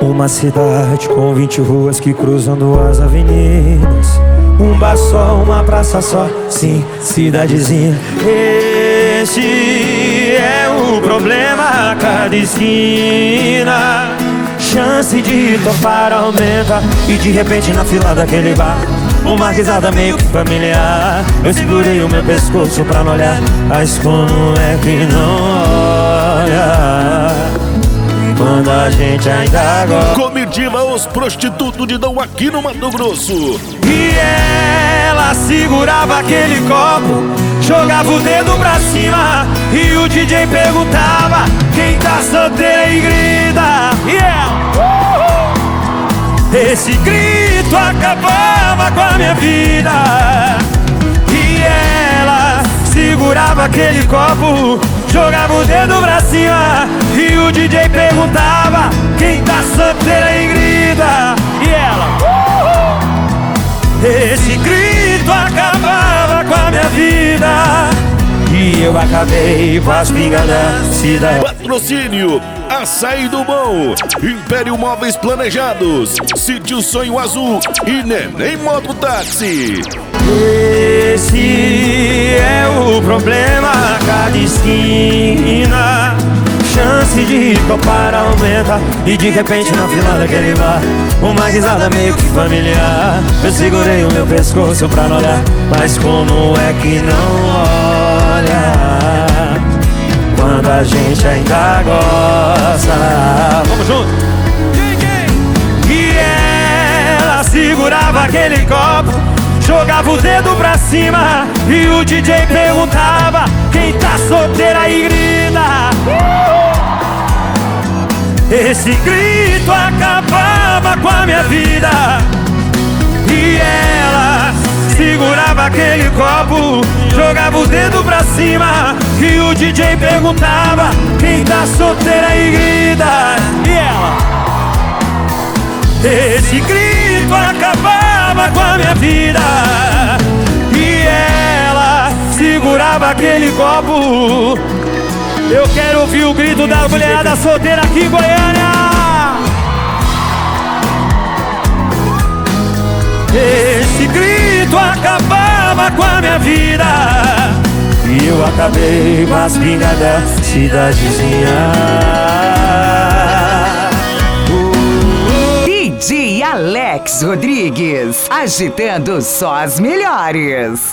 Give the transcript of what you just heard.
Uma cidade com 20 ruas que cruzando as avenidas. Um bar só, uma praça só, sim, cidadezinha. Esse é o problema a cada esquina. Chance de topar aumenta e de repente na fila daquele bar uma risada meio que familiar. Eu segurei o meu pescoço pra não olhar, mas como é que não olha quando a gente ainda gosta? Comitiva Os Prostitutos de Dão aqui no Mato Grosso. E ela segurava aquele copo, jogava o dedo pra cima e o DJ perguntava: quem tá solteira e grita? Yeah! Esse grito acabava com a minha vida. E ela segurava aquele copo, jogava o dedo pra cima e o DJ perguntava: quem tá solteira e grita? E ela esse grito acabava com a minha vida. E eu acabei com as pingas da cidade. Patrocínio Açaí do Bom, Império Móveis Planejados, Sítio Sonho Azul e Neném Mototáxi. Esse é o problema a cada esquina. Chance de topar aumenta e de repente na fila daquele bar uma risada meio que familiar. Eu segurei o meu pescoço pra não olhar, mas como é que não olha quando a gente ainda gosta? Vamos junto! E ela segurava aquele copo, jogava o dedo pra cima e o DJ perguntava: quem tá solteira e grita? Esse grito acabava com a minha vida. E ela segurava aquele copo, jogava o dedo pra cima e o DJ perguntava: quem tá solteira e grita? E ela esse grito acabava com a minha vida. E ela segurava aquele copo. Eu quero ouvir o grito da mulherada solteira aqui em Goiânia. Esse grito acabava com a minha vida. E eu acabei com as pingas da cidadezinha. DJ Alex Rodrigues, agitando só as melhores.